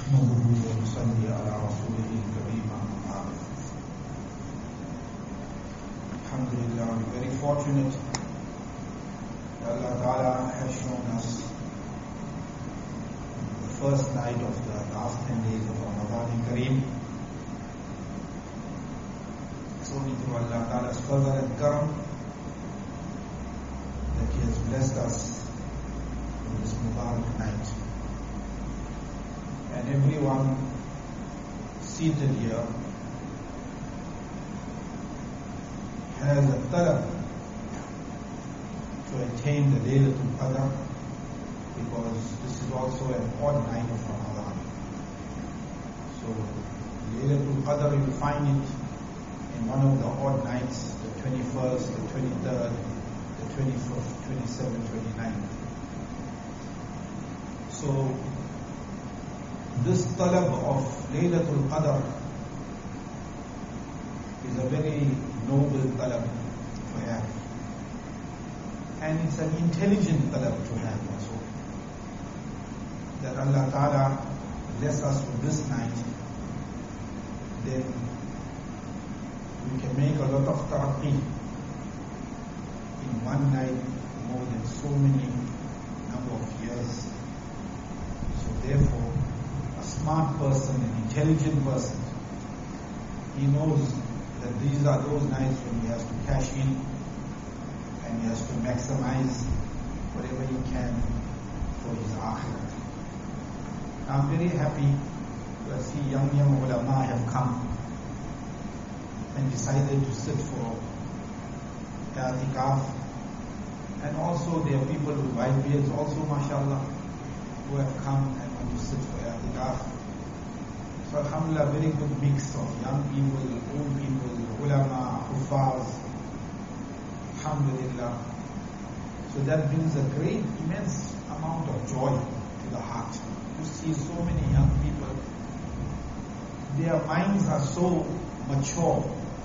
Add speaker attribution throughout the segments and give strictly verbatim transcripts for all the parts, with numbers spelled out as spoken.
Speaker 1: نحمده ونصلي على رسوله الكريم أما بعد. Alhamdulillah, we're very fortunate that Allah Ta'ala has shown us the first night of the last ten days of Ramadan Kareem. It's only through Allah Ta'ala's fadl and karam that He has blessed us in this Mubarak night. And everyone seated here has a talab to attain the Laylatul Qadr, because this is also an odd night of Ramadan. So Laylatul Qadr, you will find it in one of the odd nights, the twenty-first, the twenty-third, the twenty-fifth, twenty-seventh, twenty-ninth. So this talab of Laylatul Qadr is a very noble talab to have. And it's an intelligent talab to have also. That Allah Ta'ala bless us with this night, then we can make a lot of taraqqi in one night more than so many number of years. So therefore, a smart person, an intelligent person, he knows that these are those nights when he has to cash in and he has to maximize whatever he can for his akhirat. I'm very happy to see young young ulama have come and decided to sit for i'tikaf, and also there are people with white beards also, mashallah, who have come and want to sit for i'tikaf. So alhamdulillah, very good mix of young people, old people, ulama, huffaz, alhamdulillah. So that brings a great, immense amount of joy to the heart. To see so many young people, their minds are so mature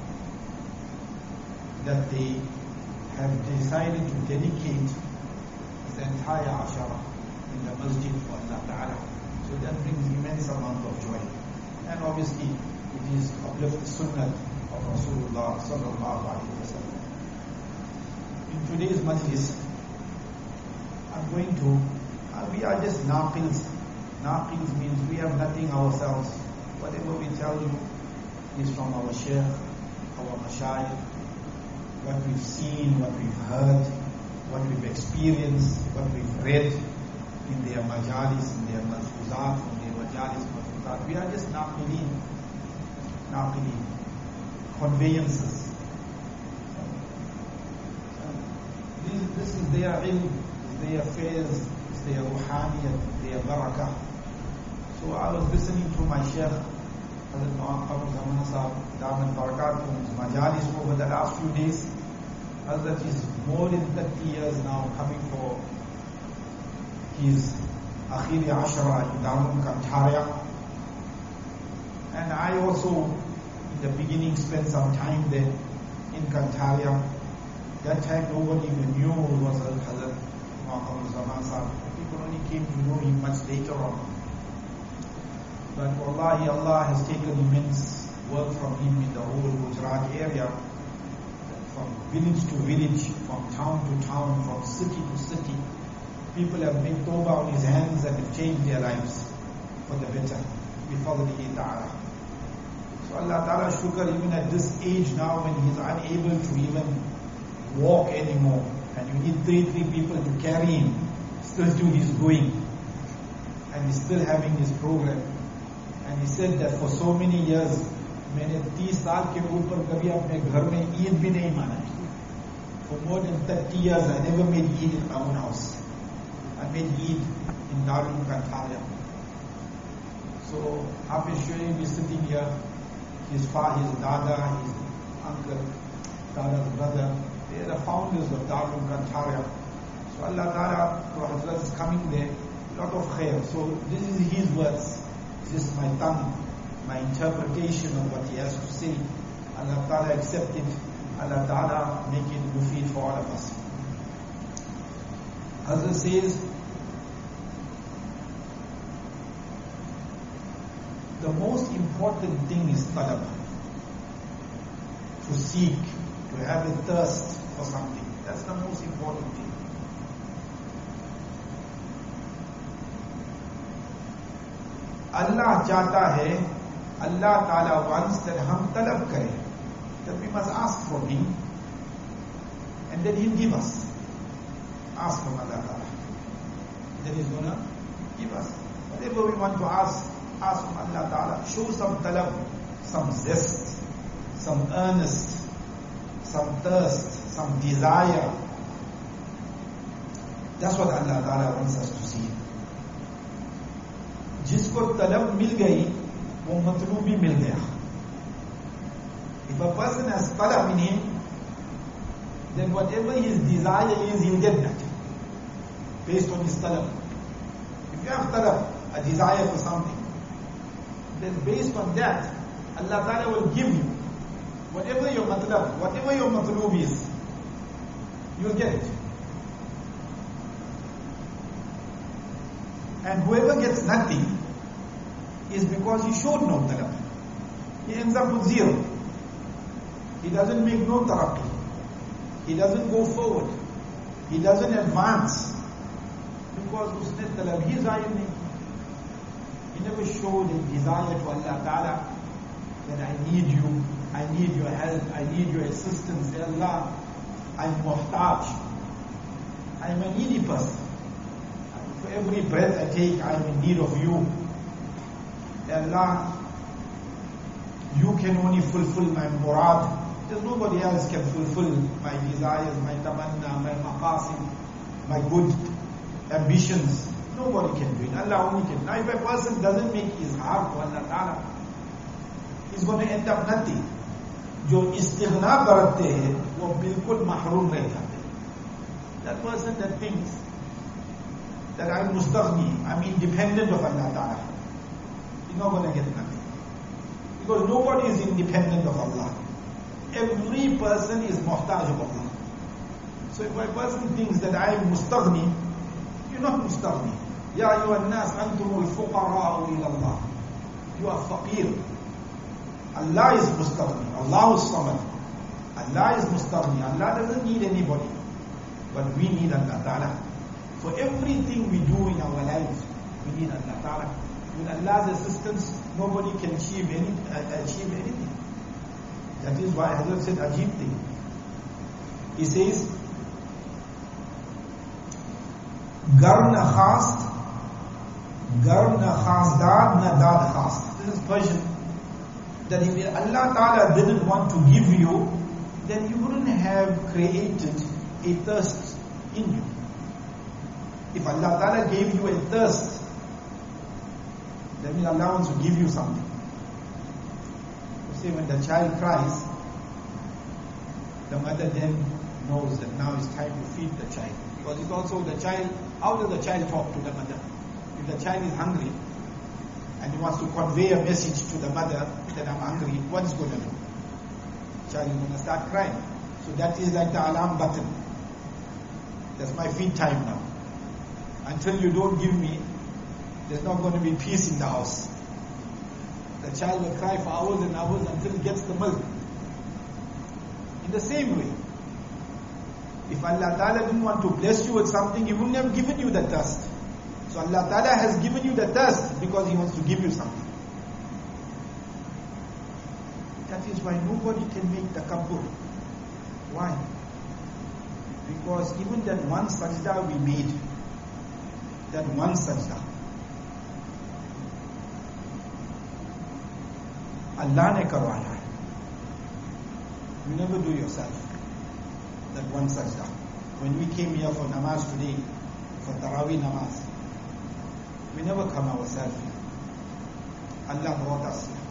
Speaker 1: that they have decided to dedicate the entire ashara in the masjid for Allah Ta'ala. So that brings immense amount of joy. And obviously, it is uplift the sunnah of Rasulullah sallallahu alaihi wasallam. In today's majlis, I'm going to, uh, we are just naqils. Naqils means we have nothing ourselves. Whatever we tell you is from our shaykh, our mashayikh, what we've seen, what we've heard, what we've experienced, what we've read in their majalis, in their malfuzat, in their majalis, malfuzat. We are just naqilin, naqilin, conveyances. This, this is their ilm, their affairs, their ruhaniyat, their barakah. So I was listening to my shaykh, Hazrat Nawab Qamar Zaman Sahab, Daman Barakatuh's majalis over the last few days. Hazrat is more than thirty years now coming for his Akhiri Ashara in Darul Kantaria. And I also, in the beginning, spent some time there in Kantaria. That time nobody even knew who was Hazrat Nawab Zaman Sahab. People only came to know him much later on. But wallahi, Allah has taken immense work from him in the whole Gujarat area, from village to village, from town to town, from city to city. People have made tawbah on his hands and have changed their lives for the better. Bifadlihi ta'ala. So Allah Ta'ala shukr, even at this age now when he is unable to even walk anymore, and you need three, three people to carry him, still do his going. And he's still having his program. And he said that for so many years, मैंने तीस साल के ऊपर कभी अपने घर में ईद भी नहीं माना. For more than thirty years, I never made Eid in my own house. I made Eid in Darul Kantaria. So Hafiz Shuaib is sitting here. His father, his dada, his uncle, dada's brother, they are the founders of Darul Kantaria. So Allah Ta'ala, Hazrat is coming there, lot of khair. So this is his words. This is my tongue, my interpretation of what he has to say. Allah Ta'ala accept it. Allah Ta'ala make it mufid for all of us. Hazrat says, the most important thing is talab. To seek, to have a thirst for something. That's the most important thing. Allah chahta hai, Allah Ta'ala wants that hum talab kare, that we must ask from Him, and then He'll give us. Ask from Allah Ta'ala. Then He's gonna give us. Whatever we want to ask, ask from Allah Ta'ala. Show some talab, some zest, some earnest, some thirst, some desire. That's what Allah Ta'ala wants us to see. जिसको तलब मिल गई वो मतलूबी मिल गया. If a person has talab in him, then whatever his desire is, he'll get that based on his talab. If you have talab, a desire for something, then based on that, Allah Ta'ala will give you whatever your matlab, whatever your matlub is, you'll get it. And whoever gets nothing is because he showed no talab. He ends up with zero. He doesn't make no taraqi. He doesn't go forward. He doesn't advance. Because usne talab hi zahir nahi. He never showed a desire to Allah Ta'ala that I need you, I need your help, I need your assistance. Ya Allah, I'm muhtaj. I'm a needy person. For every breath I take, I'm in need of you. Ya Allah, you can only fulfill my murad. There's nobody else can fulfill my desires, my tamanna, my maqasid, my good ambitions. Nobody can do it. Allah only can. Now if a person doesn't make his heart to Allah Ta'ala, he's going to end up nothing. जो इस्तिग़ना बरतते हैं वो बिल्कुल mahroom रह जाते हैं. That person that thinks that I'm mustaghni, I'm independent of Allah Ta'ala, he's not going to get nothing. Because nobody is independent of Allah. Every person is muhtaj of Allah. So if a person thinks that I am mustaghni, you're not mustaghni. Ya ayyuhan nas antumul fuqara'u ila Allah. You are faqir. Allah is mustaghni. Allah is samad. Allah is mustaghni. Allah doesn't need anybody. But we need Allah Ta'ala. For everything we do in our lives, we need Allah Ta'ala. With Allah's assistance, nobody can achieve, any, uh, achieve anything. That is why Hazrat said ajib thing. He says, Gar na khast, gar na khasdad na dad khast. This is Persian. That if Allah Ta'ala didn't want to give you, then He wouldn't have created a thirst in you. If Allah Ta'ala gave you a thirst, that means Allah wants to give you something. You see, when the child cries, the mother then knows that now it's time to feed the child. Because it's also the child, how does the child talk to the mother? If the child is hungry, and he wants to convey a message to the mother that I'm hungry, what is going to do? The child is going to start crying. So that is like the alarm button. That's my feed time now. Until you don't give me, there's not going to be peace in the house. The child will cry for hours and hours until he gets the milk. In the same way, if Allah Ta'ala didn't want to bless you with something, He wouldn't have given you the thirst. So Allah Ta'ala has given you the thirst because He wants to give you something. That is why nobody can make takabbur. Why? Because even that one sajda we made, that one sajda, Allah ne karwana hai. You never do yourself that one sajda. When we came here for namaz today, for Taraweeh namaz, we never come ourselves here. Allah brought us here.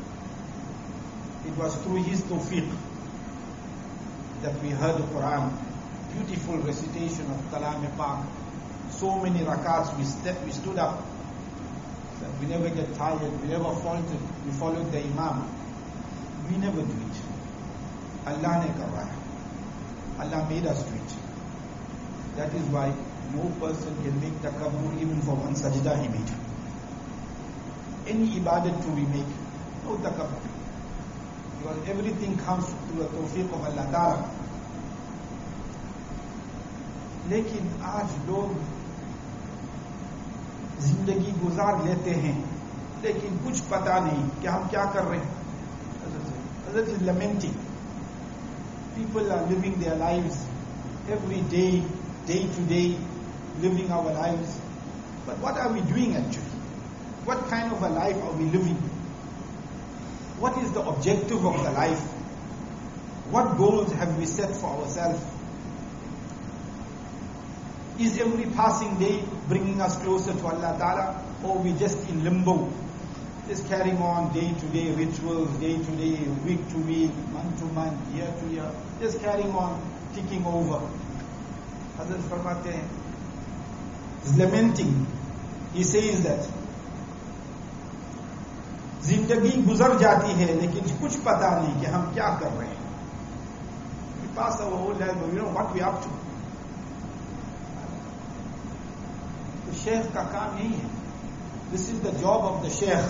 Speaker 1: It was through His tawfiq that we heard the Quran, beautiful recitation of Kalam-e-Pak, so many rakats, we, stepped, we stood up, that we never get tired, we never faltered, we followed the Imam. We never do it. Allah ne karwaya. Allah made us do it. That is why no person can make takabbur even for one sajda he made. any ibadat to we make. No takabbur. Because everything comes through the tawfiq of Allah Ta'ala. लेकिन आज लोग जिंदगी गुजार लेते हैं लेकिन कुछ पता नहीं कि हम क्या कर रहे हैं. Hazrat is lamenting. People are living their lives every day, day to day, living our lives. But what are we doing actually? What kind of a life are we living? What is the objective of the life? What goals have we set for ourselves? Is every passing day bringing us closer to Allah Ta'ala, or are we just in limbo? Just carrying on day to day rituals, day to day, week to week, month to month, year to year, just carrying on, ticking over. Hazrat Farmate hain, is lamenting. He says that जिंदगी गुजर जाती है लेकिन कुछ पता नहीं कि हम क्या कर रहे हैं. We pass our whole life, but we know what we are up to. तो शेख का काम यही है. This is the job of the sheikh.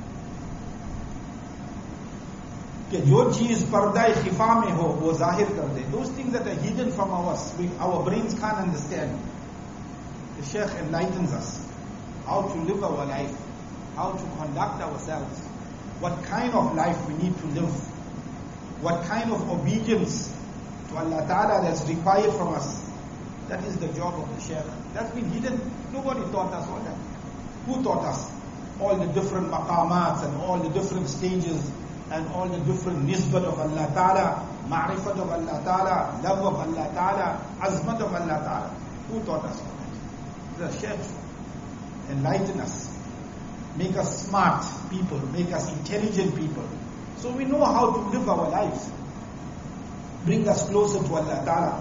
Speaker 1: कि जो चीज पर्दा खिफा में हो वो जाहिर कर दे. Those things that are hidden from us, we, our brains can't understand. The sheikh enlightens us how to live our life, how to conduct ourselves, what kind of life we need to live, what kind of obedience to Allah Ta'ala that's required from us. That is the job of the sheikh. That's been hidden. Nobody taught us all that. Who taught us? All the different maqamats and all the different stages and all the different nisbat of Allah Ta'ala, ma'rifat of Allah Ta'ala, love of Allah Ta'ala, azmat of Allah Ta'ala. Who taught us all that? The sheikh enlighten us. Make us smart people, make us intelligent people. So we know how to live our lives. Bring us closer to Allah Ta'ala.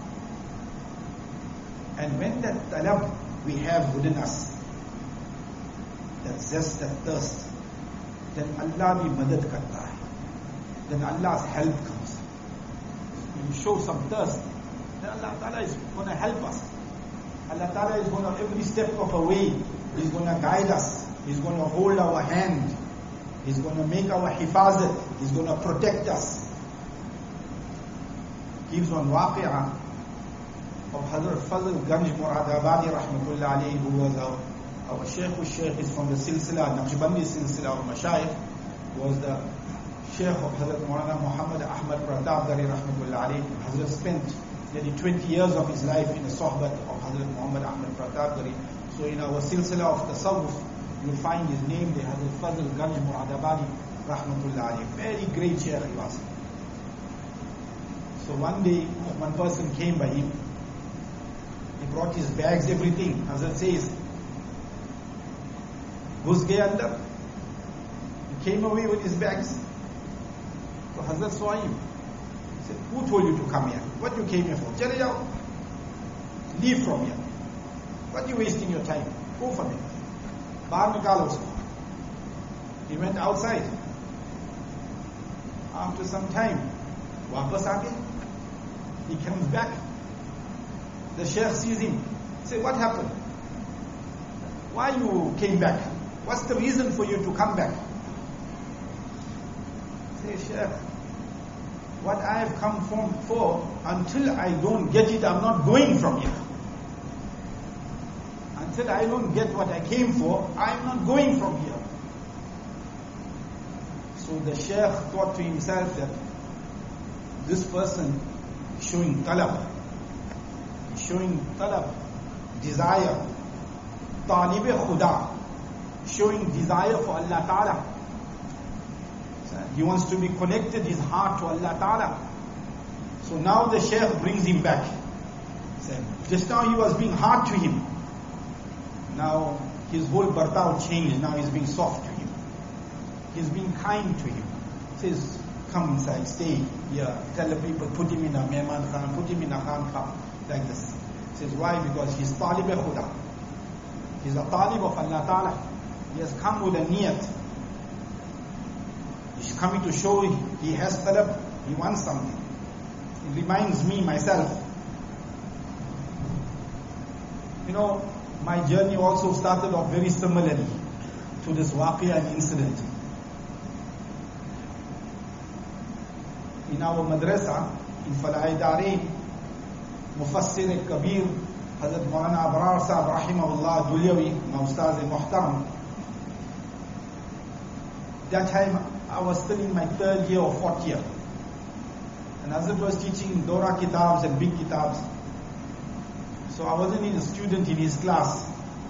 Speaker 1: And when that talab we have within us, that zest, that thirst, then Allah bhi madad karta hai. Then Allah's help comes. When you show some thirst, then Allah Ta'ala is going to help us. Allah Ta'ala is going to, every step of the way, He's going to guide us. He's going to hold our hand. He's going to make our hifazat. He's going to protect us. Gives one waqi'ah of Hazrat Fazl Ganj Muradabadi rahmatullah alayhi, who was our, our Shaykh. Whose Shaykh is from the Silsila, Naqshbandi Silsila of Mashayikh, was the Shaykh of Hazrat Maulana Muhammad Ahmad Pratapgari rahmatullah alayhi. Hazrat spent nearly twenty years of his life in the sohbat of Hazrat Muhammad Ahmad Pratapgari. So in our Silsila of the Tasawwuf, you'll find his name there, Hazrat Fazl Ganj Muradabadi rahmatullah alayhi. Very great Shaykh he was. So one day, one person came by him. He brought his bags, everything. Hazrat says, Ghus gaya andar. He came away with his bags. So Hazrat saw him. He said, who told you to come here? What you came here for? Chale jao. Leave from here. What are you wasting your time? Go from here. Bahar nikalo usko. He went outside. After some time, wapas aage. He comes back. The Shaykh sees him. Say, what happened? Why you came back? What's the reason for you to come back? Say, Shaykh, what I have come from for, until I don't get it, I'm not going from here. Until I don't get what I came for, I'm not going from here. So the Shaykh thought to himself that this person is showing talab, showing talab, desire, talib-e khuda, showing desire for Allah Ta'ala. He wants to be connected, his heart to Allah Ta'ala. So now the Shaykh brings him back. Just now he was being hard to him. Now his whole bartav changed. Now he's being soft to him. He's being kind to him. Says, come inside, stay here. Tell the people, put him in a mehman khan, put him in a khan khan. Like this. Says, why? Because he's talib-e khuda. He's a talib of Allah Ta'ala. He has come with a niyat. He's coming to show he has talab, he wants something. It reminds me, myself. You know, my journey also started off very similarly to this waqia and incident. In our madrasa, in Falai Dareen, Mufassir Kabir, Hazrat Maulana Abrar Sahib Rahimahullah Dulyawi, my Ustaz Muhtaram. That time I was still in my third year or fourth year. And Hazrat was teaching Dora Kitabs and big Kitabs. So I wasn't a student in his class.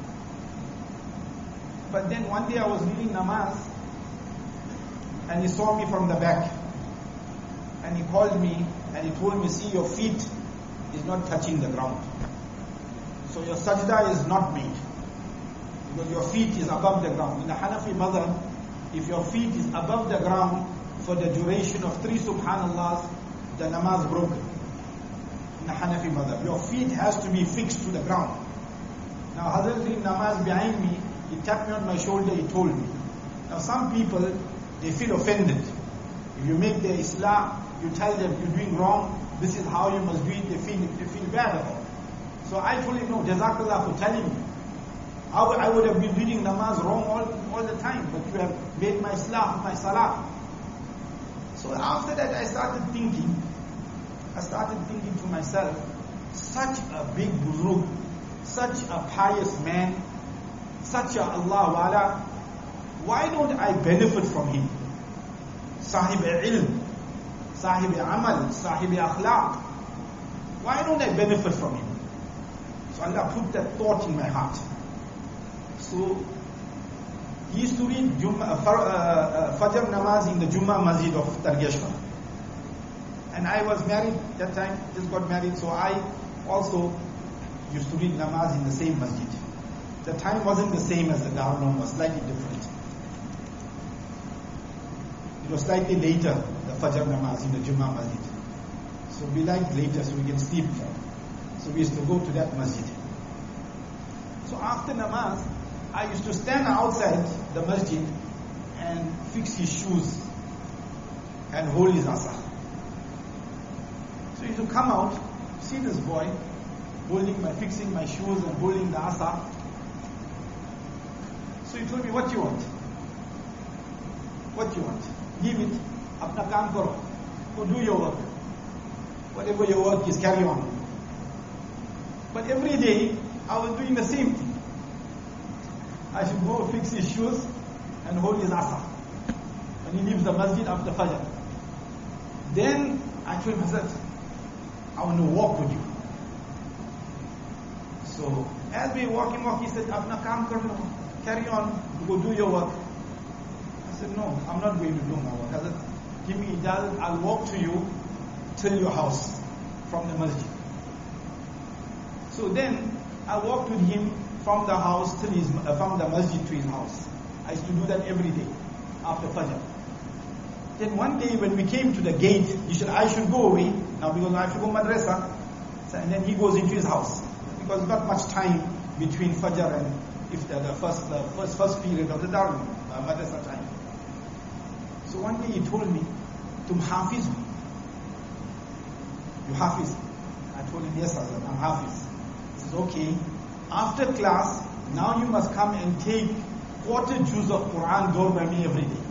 Speaker 1: But then one day I was reading namaz and he saw me from the back. And he called me and he told me, see, your feet is not touching the ground. So your sajda is not made. Because your feet is above the ground. In the Hanafi madhab, if your feet is above the ground for the duration of three subhanallahs, the namaz broken. In the Hanafi madhab, your feet has to be fixed to the ground. Now Hazrat doing namaz behind me, he tapped me on my shoulder, he told me. Now some people, they feel offended. If you make the Islam, you tell them you're doing wrong, this is how you must do it, they feel, they feel bad about it. So I told him, no, Jazakallah for telling me. I would, I would have been reading namaz wrong all, all the time, but you have made my Islam, my salah. So after that I started thinking, I started thinking to myself, such a big buzrug, such a pious man, such a Allah wala, why don't I benefit from him? Sahib ilm, sahib amal, sahib akhlaq. Why don't I benefit from him? So Allah put that thought in my heart. So he used to read Jumma, uh, uh, Fajr namaz in the Jummah Masjid of Dargeshwar. And I was married that time, just got married, so I also used to read namaz in the same masjid. The time wasn't the same as the Darul, was slightly different. It was slightly later, the Fajr namaz in the Jummah Masjid. So we liked later so we can sleep more. So we used to go to that masjid. So after namaz, I used to stand outside the masjid and fix his shoes and hold his asa. So he used to come out, see this boy holding my, fixing my shoes and holding the asa. So he told me, what you want? What you want? Give it. Apna kaam karo. Go do your work. Whatever your work is, carry on. But every day, I was doing the same thing. I should go fix his shoes and hold his asa when he leaves the masjid after Fajr. Then I told him, Hazrat, I want to walk with you. So as we were walking, walk, he said, Apna kaam karno, carry on, go do your work. I said, no, I'm not going to do my work. Hazrat, give me ijazat, I'll walk to you till your house from the masjid. So then I walked with him from the house till his, uh, from the masjid to his house. I used to do that every day after Fajr. Then one day when we came to the gate, he said, I should go away now because I have to go madrasa. So, and then he goes into his house because not much time between Fajr and if the, the first the first first period of the Darul uh, madrasa time. So one day he told me, Tum hafiz? You hafiz? I told him, yes, Hazrat, I'm hafiz. He says, okay. After class, now you must come and take quarter juz of Quran door by me every day.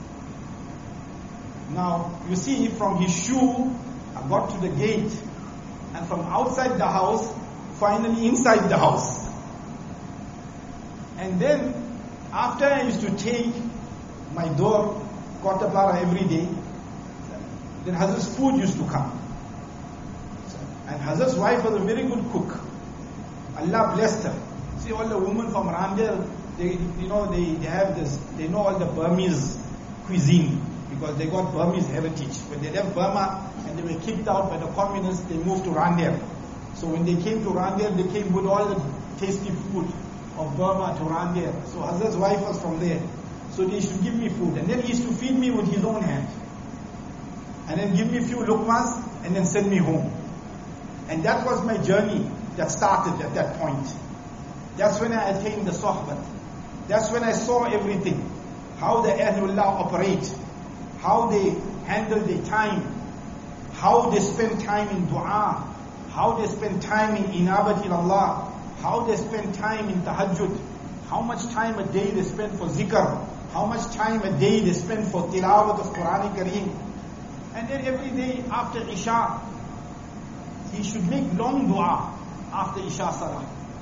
Speaker 1: Now, you see, from his shoe, I got to the gate, and from outside the house, finally inside the house. And then, after I used to take my door, quarter para every day, then Hazrat's food used to come. And Hazrat's wife was a very good cook. Allah blessed her. See, all the women from Randel, they, you know, they, they have this, they know all the Burmese cuisine because they got Burmese heritage. When they left Burma and they were kicked out by the communists, they moved to Randel. So when they came to Randel, they came with all the tasty food of Burma to Randel. So Hazrat's wife was from there. So they used to give me food. And then he used to feed me with his own hand. And then give me a few lukmas and then send me home. And that was my journey that started at that point. That's when I attained the sohbat. That's when I saw everything. How the Ahlullah operate. How they handle their time. How they spend time in dua. How they spend time in inabat ila Allah. How they spend time in tahajjud. how much time a day they spend for zikr, how much time a day they spend for tilawat of Quran Kareem. And then every day after Isha, he should make long dua after Isha Salah.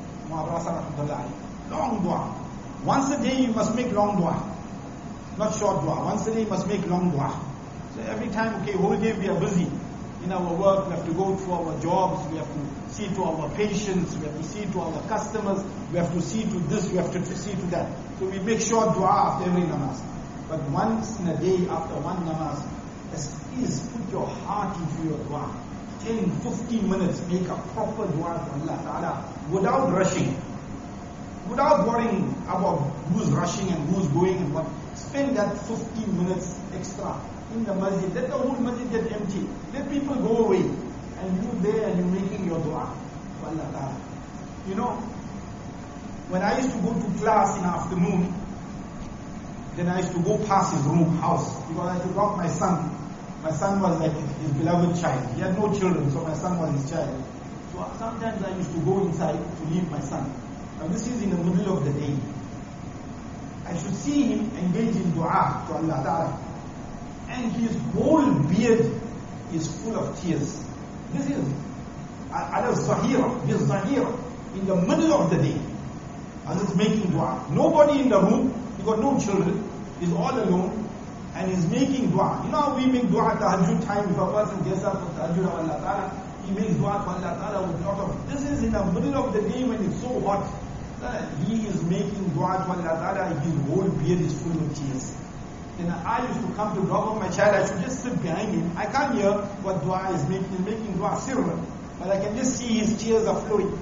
Speaker 1: Long dua. Once a day you must make long dua. Not short dua. Once a day you must make long dua. So every time, okay, whole day we are busy in our work, we have to go to our jobs, we have to see to our patients, we have to see to our customers, we have to see to this, we have to see to that. So we make short dua after every namaz. But once in a day after one namaz, please put your heart into your dua. ten, fifteen minutes, make a proper dua to Allah Ta'ala without rushing. Without worrying about who's rushing and who's going and what. Spend that fifteen minutes extra in the masjid. Let the whole masjid get empty. Let people go away. And you there and you're making your dua to Allah Ta'ala. You know, when I used to go to class in the afternoon, then I used to go past his room, house, because I had to drop my son. My son was like his beloved child. He had no children, so my son was his child. So sometimes I used to go inside to leave my son. Now this is in the middle of the day. I should see him engage in dua to Allah Ta'ala. And his whole beard is full of tears. This is ala zahira, his zahira, in the middle of the day. As it's making dua. Nobody in the room, he got no children, he's all alone, and he's making dua. You know how we make dua at tahajjud time, if a person gets up for tahajjud of Allah Ta'ala, he makes dua to Allah Ta'ala with a lot of, this is in the middle of the day when it's so hot. He is making dua to Allah Ta'ala, his whole beard is full of tears. Then I used to come to drop off my child, I should just sit behind him. I can't hear what dua is making, he's making dua sirra, but I can just see his tears are flowing.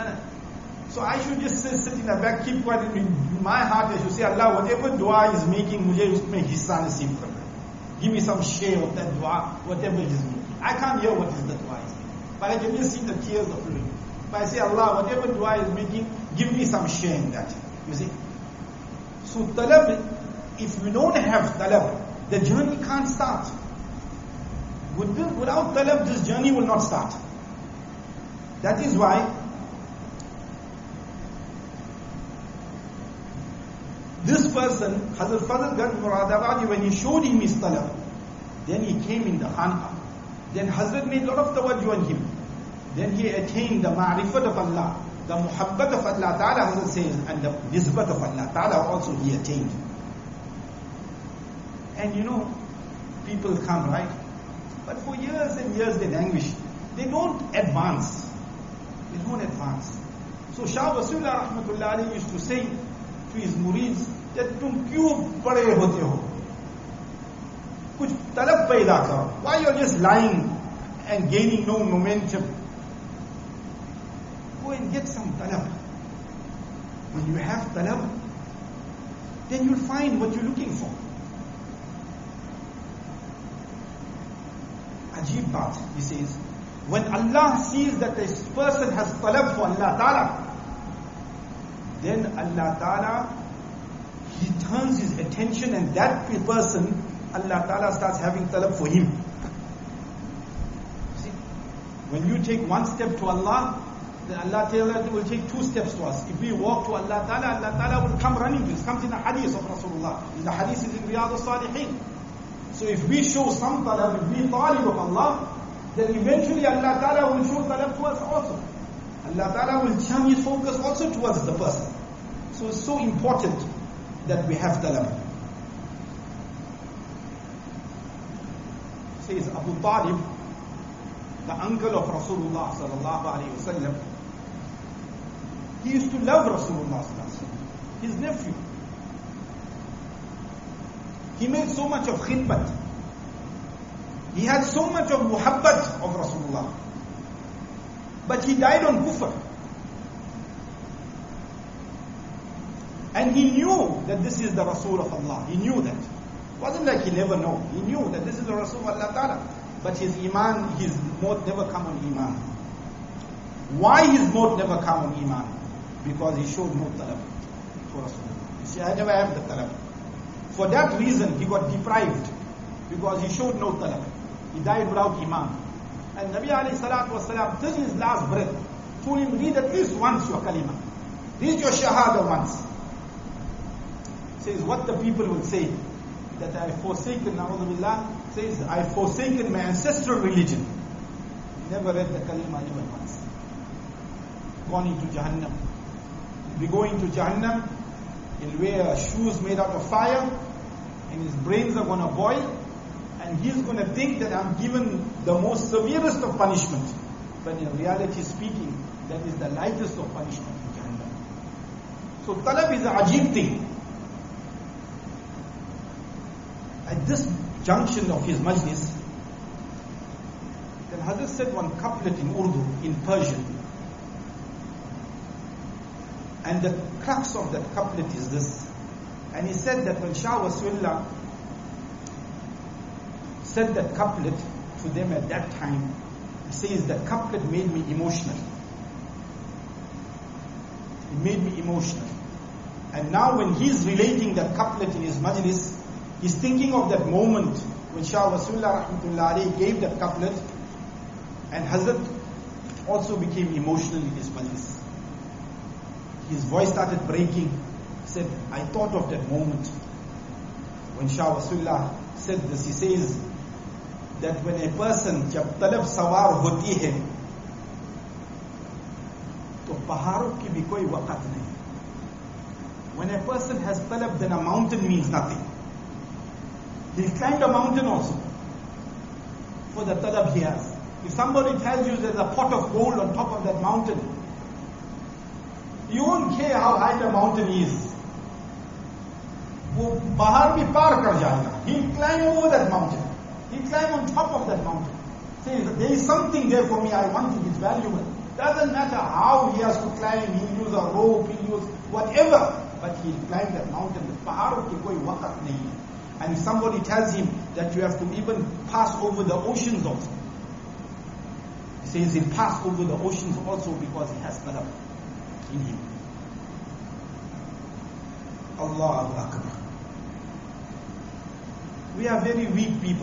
Speaker 1: So I should just sit, sit in the back, keep quiet. In my heart, I should say, Allah, whatever dua is making, mujhe usme hissa nasib kar. Give me some share of that dua, whatever it is making. I can't hear what is the dua is making, but I can just see the tears are flowing. But I say, Allah, whatever dua is making, give me some share in that. You see? So talab, if we don't have talab, the journey can't start. Without talab, this journey will not start. That is why this person, Hazrat Fazl Ganj Muradabadi, when he showed him his talab, then he came in the khanqah. Then Hazrat made a lot of tawajjuh on him. Then he attained the ma'rifat of Allah, the muhabbat of Allah Ta'ala, Hazrat says, and the nisbat of Allah Ta'ala also he attained. And you know, people come, right? But for years and years they languish. They don't advance. They don't advance. So Shah Wasulullah Rahmatullah Alayhi used to say to his murids that tum kyun pade hote ho? Kuch talab paida karo. Why you're just lying and gaining no momentum? Go and get some talab. When you have talab, then you'll find what you're looking for. Ajib baat, he says, when Allah sees that this person has talab for Allah Ta'ala, then Allah Ta'ala, He turns His attention and that person, Allah Ta'ala starts having talab for him. See, when you take one step to Allah, then Allah Ta'ala will take two steps to us. If we walk to Allah Ta'ala, Allah Ta'ala will come running. This comes in the hadith of Rasulullah. The hadith is in Riyadh al-Salihin. So if we show some talab, if we talib of Allah, then eventually Allah Ta'ala will show talab to us also. Allah Ta'ala will turn His focus also towards the person. So it's so important that we have talab. Says Abu Talib, the uncle of Rasulullah sallallahu alayhi wasallam, he used to love Rasulullah sallallahu alayhi wasallam, his nephew. He made so much of khidmat. He had so much of muhabbat of Rasulullah. But he died on kufr. And he knew that this is the Rasul of Allah. He knew that. It wasn't like he never knew. He knew that this is the Rasul of Allah Ta'ala. But his iman, his maut never come on iman. Why his maut never come on iman? Because he showed no talab for Rasulullah. You see, I never have the talab. For that reason, he got deprived. Because he showed no talab. He died without iman. And Nabi alayhi salatu wasalam, till his last breath, told him, read at least once your kalima. Read your shahada once. says, what the people will say, that I have forsaken, na'udhu billah, says, I have forsaken my ancestral religion. Never read the kalima even once. Gone into Jahannam. He'll be going to Jahannam, he'll wear shoes made out of fire, and his brains are going to boil, and he's going to think that I'm given the most severest of punishment. But in reality speaking, that is the lightest of punishment in Jahannam. So talab is a ajib thing. At this junction of his majlis, then Hazrat said one couplet in Urdu, in Persian. And the crux of that couplet is this. And he said that when Shah Wasiullah said that couplet to them at that time, he says that couplet made me emotional. It made me emotional. And now when he's relating that couplet in his majlis, he's thinking of that moment when Shah Wasiullah rahmatullah alayhi gave that couplet, and Hazrat also became emotional in his majlis. His voice started breaking. He said, I thought of that moment when Shah Wasiullah said this. He says that when a person jab talab sawar hoti hai, to paharon ki bhi koi waqat nahi. When a person has talab, then a mountain means nothing. He'll climb the mountain also for the talab he has. If somebody tells you there's a pot of gold on top of that mountain, you won't care how high the mountain is. वो बाहर भी पार कर जाएगा. He'll climb over that mountain. He'll climb on top of that mountain. Says, there is something there for me, I want it, it's valuable. Doesn't matter how he has to climb, he'll use a rope, he'll use whatever, but he'll climb that mountain. पहाड़ों की कोई वक़्त नहीं है. And if somebody tells him that you have to even pass over the oceans also, he says he'll pass over the oceans also because he has talab in him. Allahu Akbar. We are very weak people.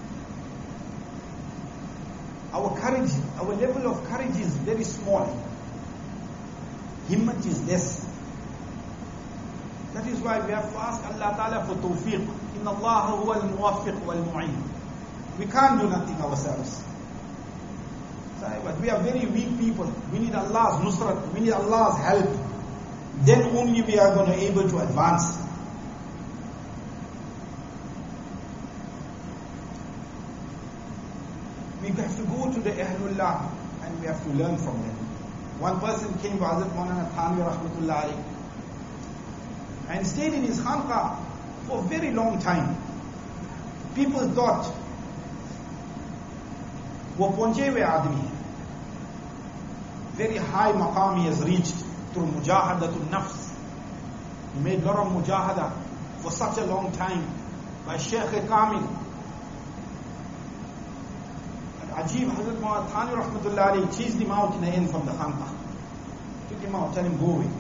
Speaker 1: Our courage, our level of courage is very small. Himmat is less. That is why we have to ask Allah Ta'ala for tawfiq. Inna Allah huwa al-muwaffiq wal-mu'in. We can't do nothing ourselves. But we are very weak people. We need Allah's nusrat. We need Allah's help. Then only we are going to be able to advance. We have to go to the Ahlullah and we have to learn from them. One person came to Hazrat Maulana Thanvi rahmatullah alayhi and stayed in his khanqah for a very long time. People thought, wo pahunche hue aadmi hai. Very high maqam he has reached through mujahadatul nafs. He made a lot of mujahada for such a long time by Shaykh Kamil. And Ajib Hazrat Maulana Thanvi rahmatullah alayhi chased him out in the end from the khanqah. Took him out, tell him go away.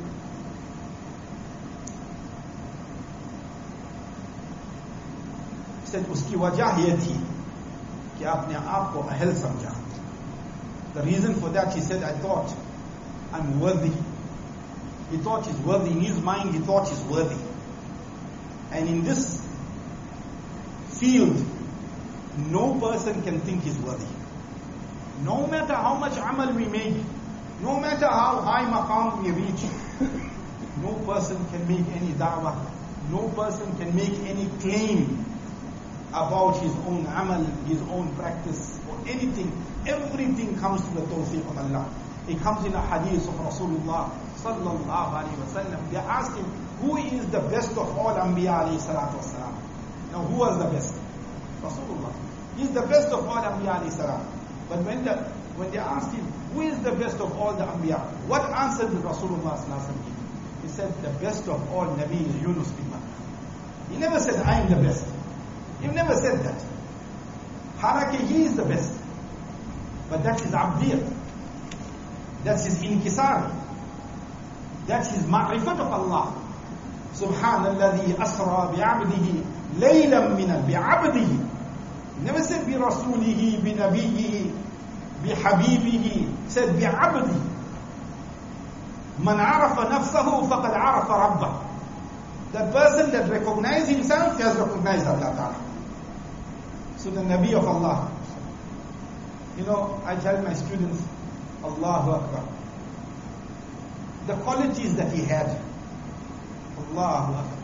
Speaker 1: He said, uski wajah ye thi कि आपने आपको अहल समझा. The reason for that, he said, I thought I'm worthy. He thought he's worthy. In his mind, he thought he's worthy. And in this field, no person can think he's worthy. No matter how much amal we make, no matter how high maqam we reach, no person can make any da'wah. No person can make any claim about his own amal, his own practice, or anything. Everything comes to the tawfiq of Allah. It comes in a hadith of Rasulullah sallallahu alayhi wa sallam. They asked him, who is the best of all Anbiya alayhi salatu wasalam? Now, who was the best? Rasulullah. He is the best of all Anbiya alayhi salam. But when, the, when they asked him, who is the best of all the Anbiya? What answer did Rasulullah sallallahu alayhi wa sallam give? He said, the best of all Nabi is Yunus bin Matta. He never said, I am the best. He never said that. Haraki, he is the best. But that is abdiyat. That's his inkisar. That's his ma'rifat of Allah. Subhanalladhi asra bi'abdihi laylam min bi'abdihi. He never said bi rasulihi, bi nabiyyihi, bi habibihi. He said bi'abdihi. Man arafa nafsahu faqad arafa rabbah. That person that recognizes himself, he has recognized Allah Ta'ala. So the Nabi of Allah. You know, I tell my students, Allahu Akbar. The qualities that he had. Allahu Akbar.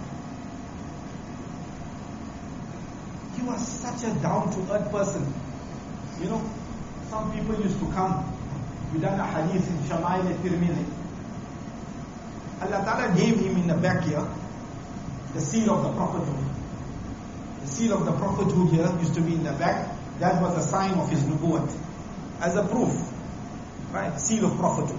Speaker 1: He was such a down-to-earth person. You know, some people used to come. We done a hadith in Shama'il al-Tirmidhi. Allah Ta'ala gave him in the back here the seal of the prophethood. The seal of the prophethood here used to be in the back. That was a sign of his nubuwwat. As a proof. Right? Seal of prophethood.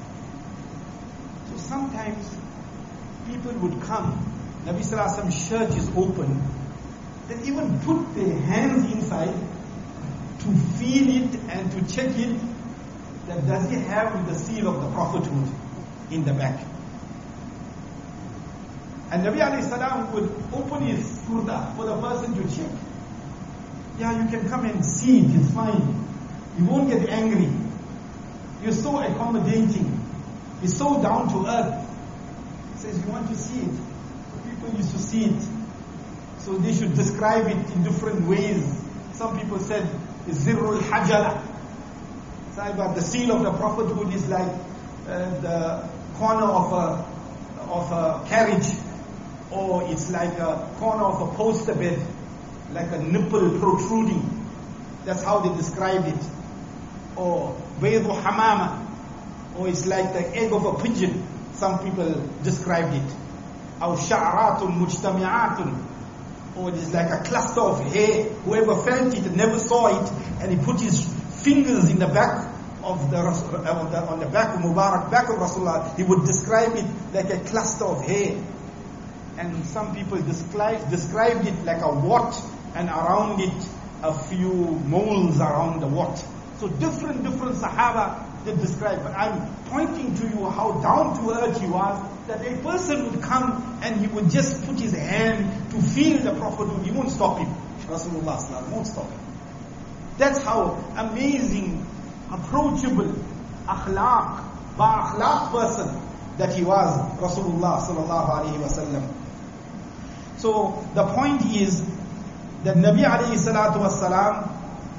Speaker 1: So sometimes people would come. Nabi Sallallahu Alaihi Wasallam's shirt is open. They even put their hands inside to feel it and to check it. That does he have the seal of the prophethood in the back? And Nabi alayhi salam would open his kurta for the person to check. Yeah, you can come and see it, it's fine. You won't get angry. You're so accommodating. You're so down to earth. He says, you want to see it. So people used to see it. So they should describe it in different ways. Some people said, Zirrul Hajala. The seal of the prophethood is like uh, the corner of a, of a carriage. Or it's like a corner of a poster bed. Like a nipple protruding. That's how they describe it. Or Baydu Hamama. Or it's like the egg of a pigeon. Some people described it. Or Sha'ratun Mujtami'atun. Or it's like a cluster of hair. Whoever felt it and never saw it, and he put his fingers in the back of the, uh, the on the back of Mubarak, back of Rasulullah, he would describe it like a cluster of hair. And some people describe, described it like a wart, and around it a few moles around the wart. So different, different Sahaba they describe. But I'm pointing to you how down to earth he was, that a person would come and he would just put his hand to feel the Prophet. He won't stop him. Rasulullah won't stop him. That's how amazing, approachable, akhlaq, ba akhlaq person that he was, Rasulullah sallallahu alaihi wasallam. So the point is that Nabi alayhi salatu wasalam,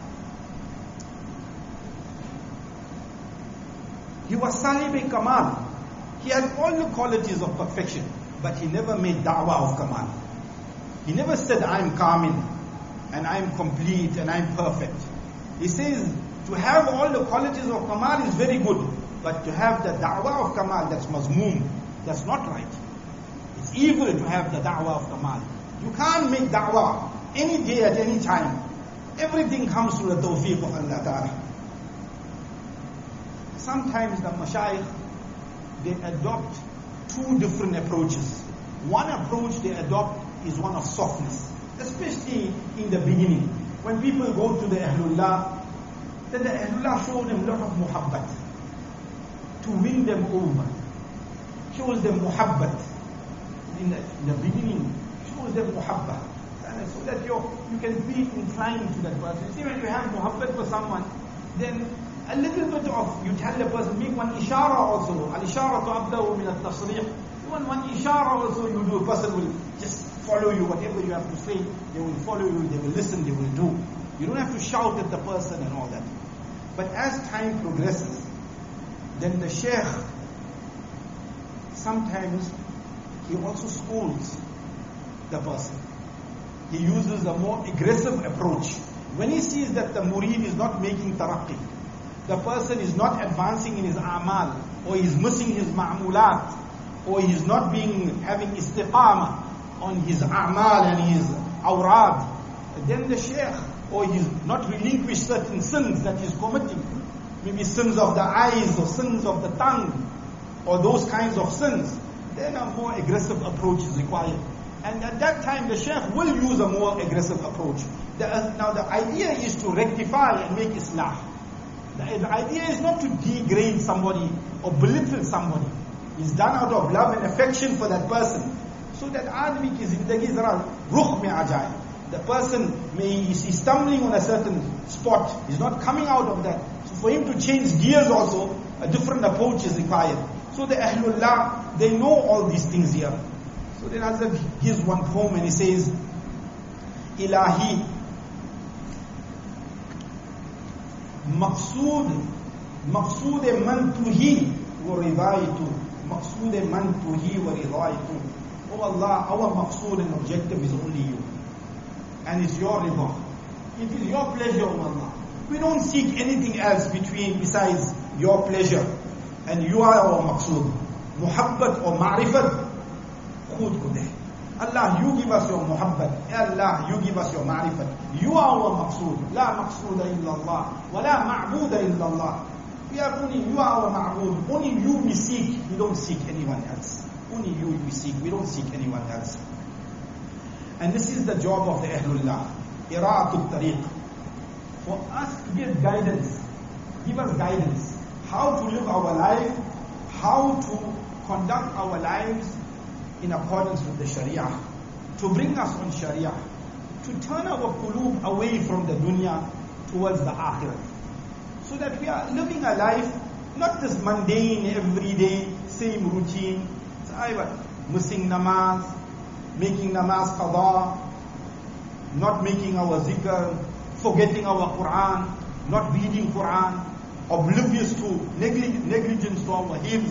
Speaker 1: he was Sahib Kamal. He had all the qualities of perfection, but he never made da'wah of Kamal. He never said, I'm Kamil, and I'm complete, and I'm perfect. He says, to have all the qualities of Kamal is very good, but to have the da'wah of Kamal, that's mazmoom, that's not right. It's evil to have the da'wah of Kamal. You can't make da'wah any day at any time. Everything comes through the tawfiq of Allah Ta'ala. Sometimes the mashayikh, they adopt two different approaches. One approach they adopt is one of softness, especially in the beginning. When people go to the Ahlullah, then the Ahlullah show them a lot of muhabbat to win them over. Shows them muhabbat in the, in the beginning, shows them muhabbat. So that you you can be inclined to that person. See, when you have muhabbat for someone, then a little bit of, you tell the person, make one ishara also. Al-ishara to abdahu min al-tasrih. Even one ishara also you do, a person will just follow you, whatever you have to say, they will follow you, they will listen, they will do. You don't have to shout at the person and all that. But as time progresses, then the sheikh, sometimes he also scolds the person. He uses a more aggressive approach. When he sees that the murid is not making taraqqi, the person is not advancing in his a'mal, or he's missing his ma'mulat, or he's not being having istiqamah on his a'mal and his awrad, then the sheikh, or he's not relinquished certain sins that he's committing, maybe sins of the eyes, or sins of the tongue, or those kinds of sins, then a more aggressive approach is required. And at that time, the sheikh will use a more aggressive approach. The, uh, now the idea is to rectify and make islah. The, the idea is not to degrade somebody or belittle somebody. It's done out of love and affection for that person. So that aadmi ki zindagi zara rukh mein aa jaye. The person may is stumbling on a certain spot. He's not coming out of that. So for him to change gears also, a different approach is required. So the Ahlullah, they know all these things here. So So then Hazrat gives one poem and he says, Ilahi, Maqsood, Maqsood man tuhi wa ridaitu, Maqsood man tuhi wa ridaitu. Oh Allah, our maqsood and objective is only you. And it's your rida. It is your pleasure, oh Allah. We don't seek anything else between, besides your pleasure. And you are our maqsood. Muhabbat or ma'rifat, khud ko de. Allah, you give us your muhabbat. Allah, you give us your ma'rifat. You are our maqsood. La maqsooda illa Allah. Wa la ma'booda illa Allah. We are only, you are our ma'bood. Only you we seek. We don't seek anyone else. Only you we seek. We don't seek anyone else. And this is the job of the Ahlullah. Ira'atul tariq. For us to give guidance. Give us guidance. How to live our life. How to conduct our lives in accordance with the Sharia. To bring us on Sharia. To turn our qulub away from the dunya towards the akhirah. So that we are living a life, not this mundane, everyday, same routine. Missing namaz, making namaz qada, not making our zikr, forgetting our Quran, not reading Quran, oblivious to, neglig- negligence to our hymns,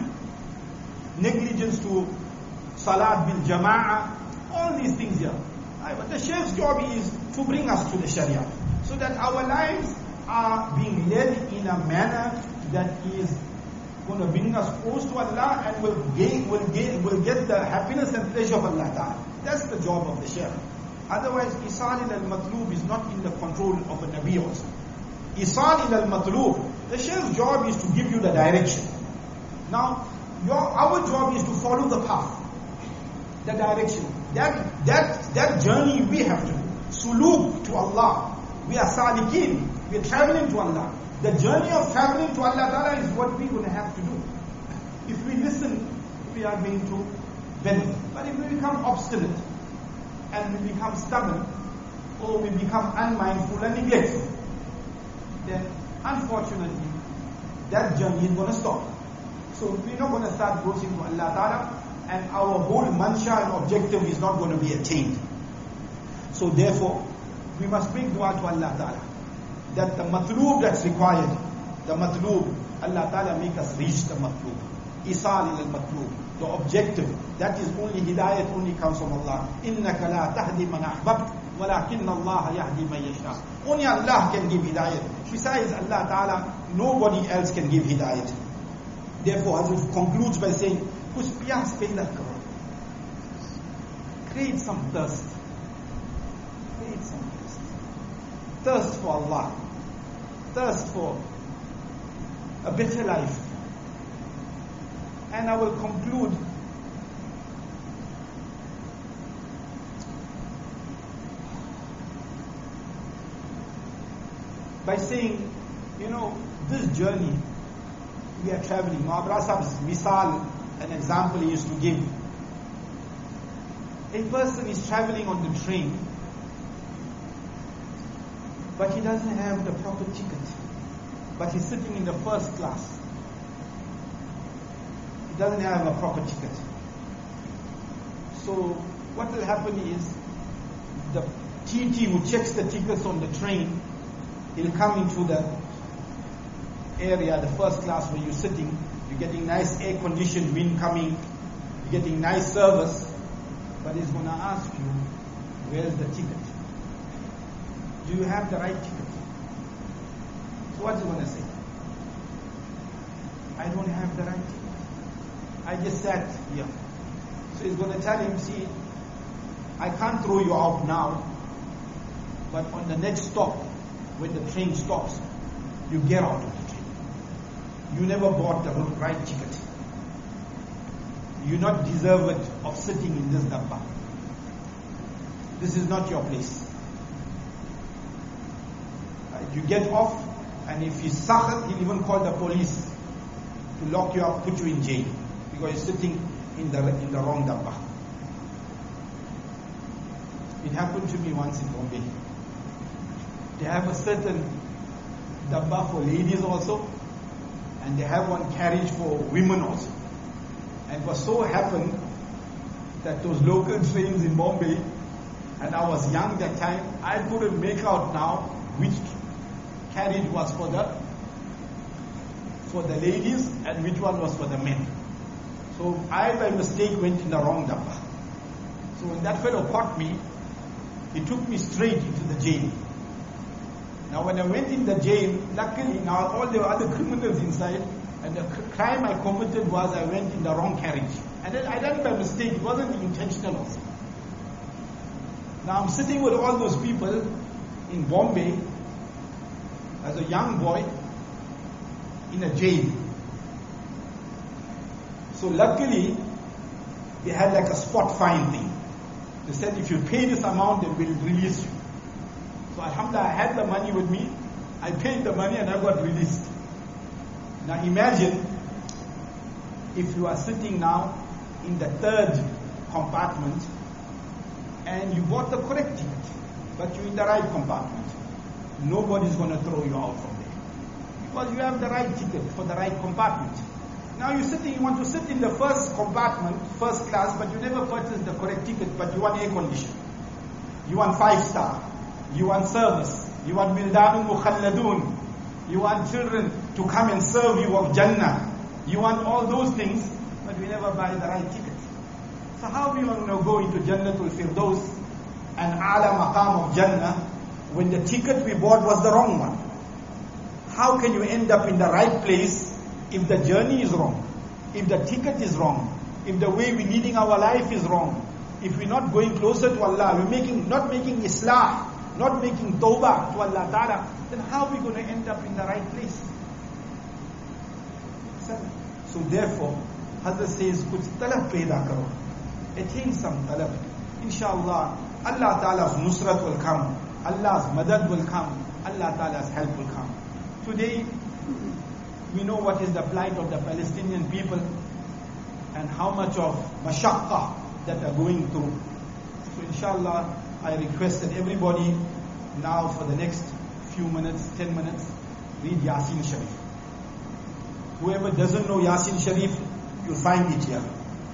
Speaker 1: negligence to salat bil jama'ah, all these things here. But the Shaykh's job is to bring us to the Sharia, so that our lives are being led in a manner that is going to bring us close to Allah and will gain, will gain, will get the happiness and pleasure of Allah Ta'ala. That's the job of the Shaykh. Otherwise, Isal al-Matlub is not in the control of a Nabi also. Isal al-Matlub, the Shaykh's job is to give you the direction. Now, your, our job is to follow the path, the direction. That, that, that journey we have to do. Suluk to Allah. We are salikin. We are traveling to Allah. The journey of traveling to Allah Ta'ala is what we're going to have to do. If we listen, we are going to benefit. But if we become obstinate, and we become stubborn, or we become unmindful and neglectful, then unfortunately, that journey is going to stop. So we're not going to start closing to Allah Ta'ala, and our whole mansha and objective is not going to be attained. So therefore, we must make dua to Allah Ta'ala, that the matloob that's required, the matloob, Allah Ta'ala make us reach the matloob. Isal ila al-matloob, the objective, that is only hidayat, only comes from Allah. إِنَّكَ لَا تَهْدِي مَنْ أَحْبَبْتَ وَلَكِنَّ اللَّهَ يَهْدِي مَنْ يَشَاءُ. Only Allah can give hidayat. Besides Allah Ta'ala, nobody else can give hidayat. Therefore, Hazrat concludes by saying, Kuch piyas paida karo. Create some thirst. Create some thirst. Thirst for Allah. Thirst for a better life. And I will conclude by saying, you know, this journey we are traveling. Ma'abra Sahib's misal, an example he used to give. A person is traveling on the train, but he doesn't have the proper ticket. But he's sitting in the first class. He doesn't have a proper ticket. So what will happen is, the T T who checks the tickets on the train, he'll come into the area, the first class where you're sitting. You're getting nice air-conditioned wind coming. You're getting nice service. But he's going to ask you, where's the ticket? Do you have the right ticket? So what's he going to say? I don't have the right ticket. I just sat here. So he's going to tell him, see, I can't throw you out now, but on the next stop, when the train stops, you get out of the train. You never bought the right ticket. You not deserve it of sitting in this dabba. This is not your place. Right? You get off, and if he's sakhat, he'll even call the police to lock you up, put you in jail, because you're sitting in the in the wrong dabba. It happened to me once in Bombay. They have a certain dabba for ladies also, and they have one carriage for women also. And it was so happened that those local trains in Bombay, and I was young that time, I couldn't make out now which carriage was for the for the ladies and which one was for the men. So I by mistake went in the wrong dabba. So when that fellow caught me, he took me straight into the jail. Now when I went in the jail, luckily now all the other criminals inside, and the crime I committed was I went in the wrong carriage. And then I done it by mistake, it wasn't intentional also. Now I'm sitting with all those people in Bombay as a young boy in a jail. So luckily, they had like a spot fine thing. They said if you pay this amount, they will release you. So alhamdulillah, I had the money with me. I paid the money and I got released. Now imagine if you are sitting now in the third compartment and you bought the correct ticket, but you're in the right compartment. Nobody's going to throw you out from there. Because you have the right ticket for the right compartment. Now you're sitting, you want to sit in the first compartment, first class, but you never purchased the correct ticket, but you want air condition. You want five star. You want service. You want Wildanun Mukhalladun. You want children to come and serve you of Jannah. You want all those things, but we never buy the right ticket. So how do you want to go into Jannatul Firdaus and Ala Maqam of Jannah when the ticket we bought was the wrong one? How can you end up in the right place if the journey is wrong, if the ticket is wrong, if the way we're leading our life is wrong, if we're not going closer to Allah, we're making, not making islah, not making tawbah to Allah Ta'ala, then how are we going to end up in the right place? So therefore, Hazrat says, kuch talab paida karo. Attain some talab. Inshallah, Allah Ta'ala's nusrat will come, Allah's madad will come, Allah Ta'ala's help will come. Today, we know what is the plight of the Palestinian people and how much of mashaqqa that are going through. So inshallah, I request that everybody now for the next few minutes, ten minutes, read Yasin Sharif. Whoever doesn't know Yasin Sharif, you'll find it here.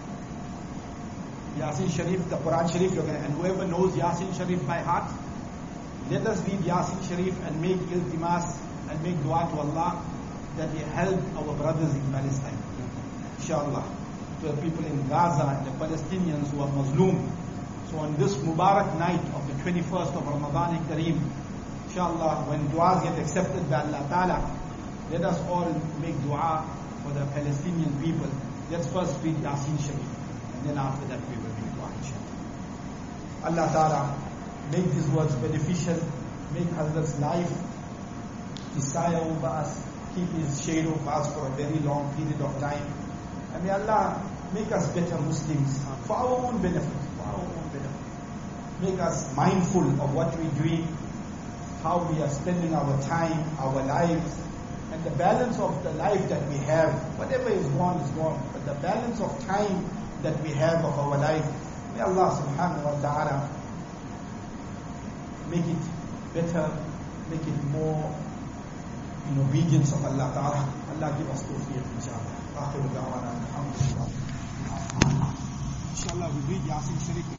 Speaker 1: Yasin Sharif, the Quran Sharif, you're gonna, and whoever knows Yasin Sharif by heart, let us read Yasin Sharif and make iltimas and make dua to Allah that He help our brothers in Palestine. Inshallah. To the people in Gaza and the Palestinians who are Muslim. So on this Mubarak night of the twenty-first of Ramadan Kareem, inshallah, when du'as get accepted by Allah Ta'ala, let us all make dua for the Palestinian people. Let's first read Yasin Sharif, and then after that we will make dua, inshallah. Allah Ta'ala, make these words beneficial, make Hazrat's life desire over us, keep His shade over us for a very long period of time. And may Allah make us better Muslims for our own benefit, for our own benefit. Make us mindful of what we're doing, how we are spending our time, our lives, and the balance of the life that we have. Whatever is gone is gone, but the balance of time that we have of our life, may Allah subhanahu wa ta'ala make it better, make it more in obedience of Allah Ta'ala. Allah give us tawfiq, inshallah. Akhiru da'wana, alhamdulillah. Inshallah, we read Yasin Sharif.